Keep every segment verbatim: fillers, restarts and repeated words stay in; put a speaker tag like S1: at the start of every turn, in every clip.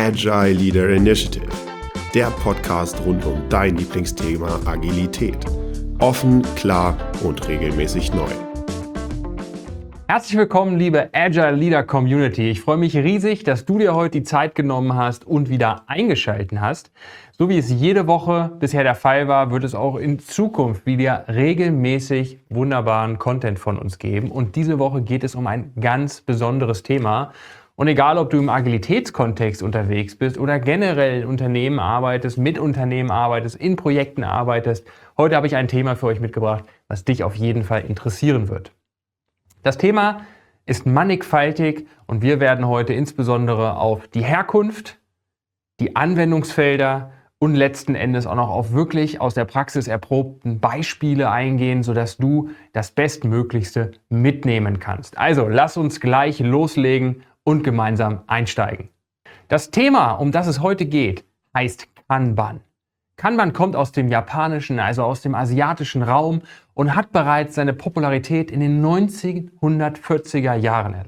S1: Agile Leader Initiative, der Podcast rund um dein Lieblingsthema Agilität. Offen, klar und regelmäßig neu.
S2: Herzlich willkommen, liebe Agile Leader Community. Ich freue mich riesig, dass du dir heute die Zeit genommen hast und wieder eingeschaltet hast. So wie es jede Woche bisher der Fall war, wird es auch in Zukunft wieder regelmäßig wunderbaren Content von uns geben. Und diese Woche geht es um ein ganz besonderes Thema. Und egal, ob du im Agilitätskontext unterwegs bist oder generell in Unternehmen arbeitest, mit Unternehmen arbeitest, in Projekten arbeitest, heute habe ich ein Thema für euch mitgebracht, was dich auf jeden Fall interessieren wird. Das Thema ist mannigfaltig und wir werden heute insbesondere auf die Herkunft, die Anwendungsfelder und letzten Endes auch noch auf wirklich aus der Praxis erprobten Beispiele eingehen, sodass du das Bestmöglichste mitnehmen kannst. Also lass uns gleich loslegen und gemeinsam einsteigen. Das Thema, um das es heute geht, heißt Kanban. Kanban kommt aus dem japanischen, also aus dem asiatischen Raum und hat bereits seine Popularität in den neunzehnhundertvierziger Jahren erlangt.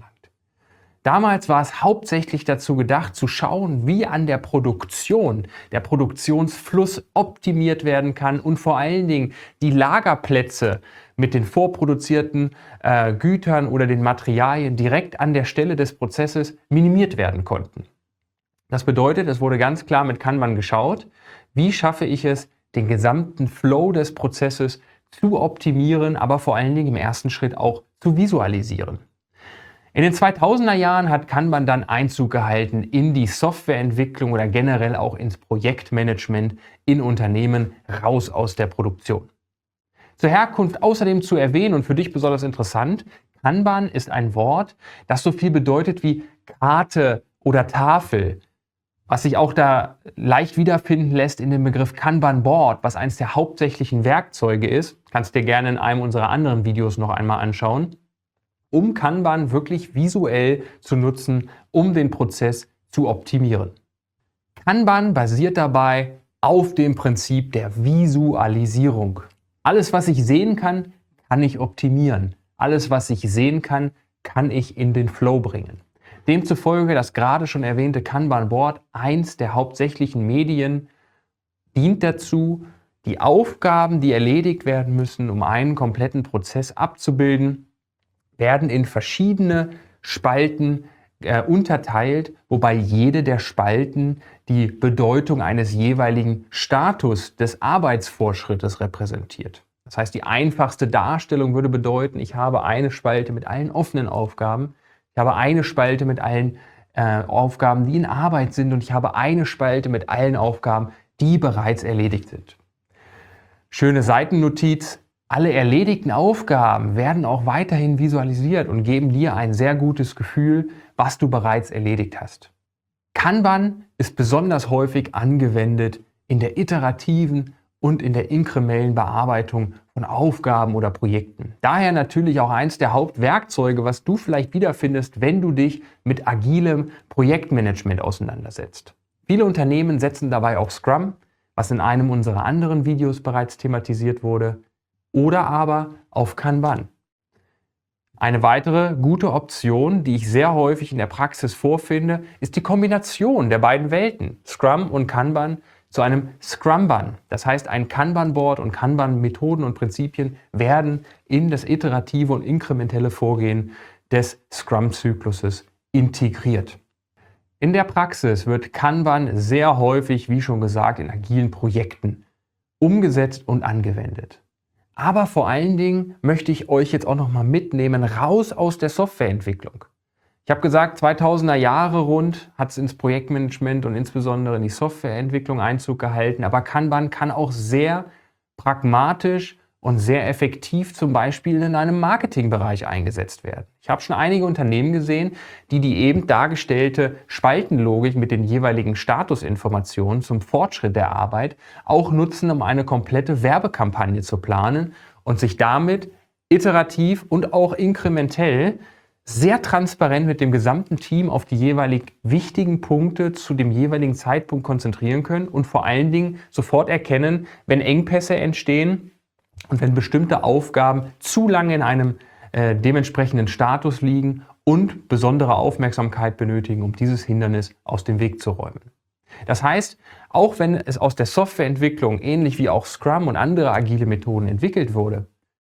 S2: Damals war es hauptsächlich dazu gedacht, zu schauen, wie an der Produktion, der Produktionsfluss optimiert werden kann und vor allen Dingen die Lagerplätze mit den vorproduzierten äh, Gütern oder den Materialien direkt an der Stelle des Prozesses minimiert werden konnten. Das bedeutet, es wurde ganz klar mit Kanban geschaut, wie schaffe ich es, den gesamten Flow des Prozesses zu optimieren, aber vor allen Dingen im ersten Schritt auch zu visualisieren. In den zweitausender Jahren hat Kanban dann Einzug gehalten in die Softwareentwicklung oder generell auch ins Projektmanagement in Unternehmen raus aus der Produktion. Zur Herkunft außerdem zu erwähnen und für dich besonders interessant, Kanban ist ein Wort, das so viel bedeutet wie Karte oder Tafel, was sich auch da leicht wiederfinden lässt in dem Begriff Kanban Board, was eines der hauptsächlichen Werkzeuge ist, kannst dir gerne in einem unserer anderen Videos noch einmal anschauen, um Kanban wirklich visuell zu nutzen, um den Prozess zu optimieren. Kanban basiert dabei auf dem Prinzip der Visualisierung. Alles, was ich sehen kann, kann ich optimieren. Alles, was ich sehen kann, kann ich in den Flow bringen. Demzufolge das gerade schon erwähnte Kanban Board, eins der hauptsächlichen Medien, dient dazu, die Aufgaben, die erledigt werden müssen, um einen kompletten Prozess abzubilden, werden in verschiedene Spalten äh, unterteilt, wobei jede der Spalten die Bedeutung eines jeweiligen Status des Arbeitsvorschrittes repräsentiert. Das heißt, die einfachste Darstellung würde bedeuten, ich habe eine Spalte mit allen offenen Aufgaben, ich habe eine Spalte mit allen äh, Aufgaben, die in Arbeit sind und ich habe eine Spalte mit allen Aufgaben, die bereits erledigt sind. Schöne Seitennotiz, alle erledigten Aufgaben werden auch weiterhin visualisiert und geben dir ein sehr gutes Gefühl, was du bereits erledigt hast. Kanban ist besonders häufig angewendet in der iterativen und in der inkrementellen Bearbeitung von Aufgaben oder Projekten. Daher natürlich auch eins der Hauptwerkzeuge, was du vielleicht wiederfindest, wenn du dich mit agilem Projektmanagement auseinandersetzt. Viele Unternehmen setzen dabei auf Scrum, was in einem unserer anderen Videos bereits thematisiert wurde, oder aber auf Kanban. Eine weitere gute Option, die ich sehr häufig in der Praxis vorfinde, ist die Kombination der beiden Welten, Scrum und Kanban, zu einem Scrumban. Das heißt, ein Kanban-Board und Kanban-Methoden und Prinzipien werden in das iterative und inkrementelle Vorgehen des Scrum-Zykluses integriert. In der Praxis wird Kanban sehr häufig, wie schon gesagt, in agilen Projekten umgesetzt und angewendet. Aber vor allen Dingen möchte ich euch jetzt auch noch mal mitnehmen, raus aus der Softwareentwicklung. Ich habe gesagt, zweitausender Jahre rund hat es ins Projektmanagement und insbesondere in die Softwareentwicklung Einzug gehalten. Aber Kanban kann auch sehr pragmatisch und sehr effektiv zum Beispiel in einem Marketingbereich eingesetzt werden. Ich habe schon einige Unternehmen gesehen, die die eben dargestellte Spaltenlogik mit den jeweiligen Statusinformationen zum Fortschritt der Arbeit auch nutzen, um eine komplette Werbekampagne zu planen und sich damit iterativ und auch inkrementell sehr transparent mit dem gesamten Team auf die jeweilig wichtigen Punkte zu dem jeweiligen Zeitpunkt konzentrieren können und vor allen Dingen sofort erkennen, wenn Engpässe entstehen und wenn bestimmte Aufgaben zu lange in einem äh, dementsprechenden Status liegen und besondere Aufmerksamkeit benötigen, um dieses Hindernis aus dem Weg zu räumen. Das heißt, auch wenn es aus der Softwareentwicklung ähnlich wie auch Scrum und andere agile Methoden entwickelt wurde,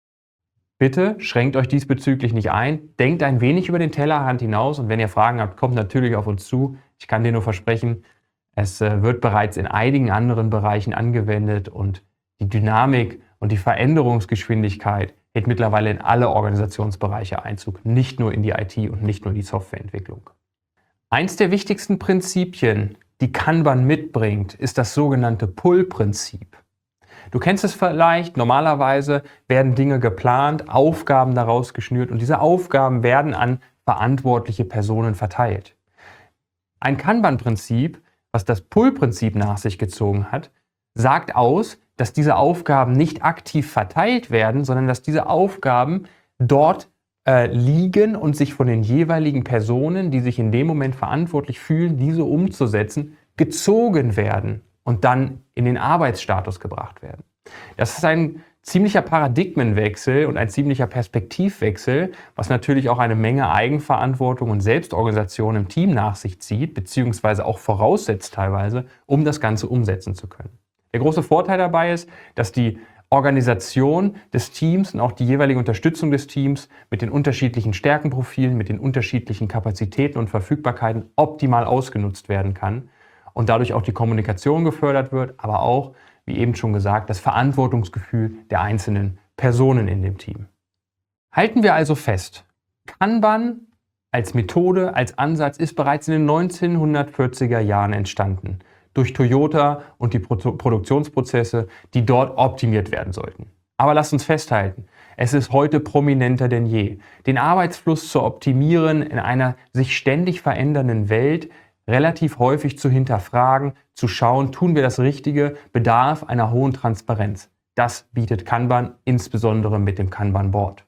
S2: bitte schränkt euch diesbezüglich nicht ein, denkt ein wenig über den Tellerrand hinaus und wenn ihr Fragen habt, kommt natürlich auf uns zu. Ich kann dir nur versprechen, es wird bereits in einigen anderen Bereichen angewendet und die Dynamik und die Veränderungsgeschwindigkeit hält mittlerweile in alle Organisationsbereiche Einzug, nicht nur in die I T und nicht nur in die Softwareentwicklung. Eins der wichtigsten Prinzipien, die Kanban mitbringt, ist das sogenannte Pull-Prinzip. Du kennst es vielleicht, normalerweise werden Dinge geplant, Aufgaben daraus geschnürt und diese Aufgaben werden an verantwortliche Personen verteilt. Ein Kanban-Prinzip, was das Pull-Prinzip nach sich gezogen hat, sagt aus, dass diese Aufgaben nicht aktiv verteilt werden, sondern dass diese Aufgaben dort äh, liegen und sich von den jeweiligen Personen, die sich in dem Moment verantwortlich fühlen, diese umzusetzen, gezogen werden und dann in den Arbeitsstatus gebracht werden. Das ist ein ziemlicher Paradigmenwechsel und ein ziemlicher Perspektivwechsel, was natürlich auch eine Menge Eigenverantwortung und Selbstorganisation im Team nach sich zieht, beziehungsweise auch voraussetzt teilweise, um das Ganze umsetzen zu können. Der große Vorteil dabei ist, dass die Organisation des Teams und auch die jeweilige Unterstützung des Teams mit den unterschiedlichen Stärkenprofilen, mit den unterschiedlichen Kapazitäten und Verfügbarkeiten optimal ausgenutzt werden kann und dadurch auch die Kommunikation gefördert wird, aber auch, wie eben schon gesagt, das Verantwortungsgefühl der einzelnen Personen in dem Team. Halten wir also fest, Kanban als Methode, als Ansatz ist bereits in den neunzehnhundertvierziger Jahren entstanden. Durch Toyota und die Pro- Produktionsprozesse, die dort optimiert werden sollten. Aber lasst uns festhalten, es ist heute prominenter denn je. Den Arbeitsfluss zu optimieren in einer sich ständig verändernden Welt, relativ häufig zu hinterfragen, zu schauen, tun wir das Richtige, bedarf einer hohen Transparenz. Das bietet Kanban, insbesondere mit dem Kanban-Board.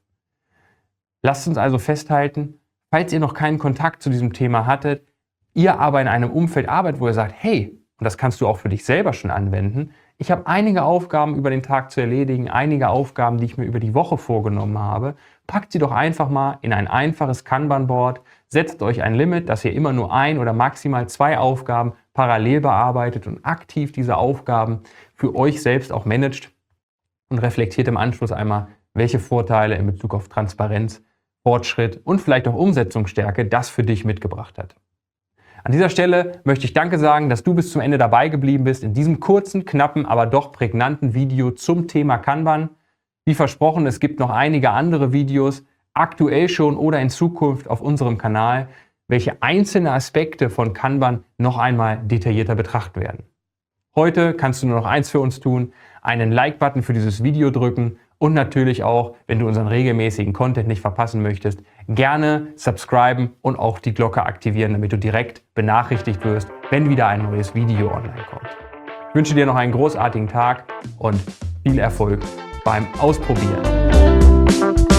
S2: Lasst uns also festhalten, falls ihr noch keinen Kontakt zu diesem Thema hattet, ihr aber in einem Umfeld arbeitet, wo ihr sagt, hey, und das kannst du auch für dich selber schon anwenden, ich habe einige Aufgaben über den Tag zu erledigen, einige Aufgaben, die ich mir über die Woche vorgenommen habe, packt sie doch einfach mal in ein einfaches Kanban-Board, setzt euch ein Limit, dass ihr immer nur ein oder maximal zwei Aufgaben parallel bearbeitet und aktiv diese Aufgaben für euch selbst auch managt und reflektiert im Anschluss einmal, welche Vorteile in Bezug auf Transparenz, Fortschritt und vielleicht auch Umsetzungsstärke das für dich mitgebracht hat. An dieser Stelle möchte ich Danke sagen, dass du bis zum Ende dabei geblieben bist in diesem kurzen, knappen, aber doch prägnanten Video zum Thema Kanban. Wie versprochen, es gibt noch einige andere Videos, aktuell schon oder in Zukunft auf unserem Kanal, welche einzelne Aspekte von Kanban noch einmal detaillierter betrachten werden. Heute kannst du nur noch eins für uns tun, einen Like-Button für dieses Video drücken und natürlich auch, wenn du unseren regelmäßigen Content nicht verpassen möchtest, gerne subscriben und auch die Glocke aktivieren, damit du direkt benachrichtigt wirst, wenn wieder ein neues Video online kommt. Ich wünsche dir noch einen großartigen Tag und viel Erfolg beim Ausprobieren.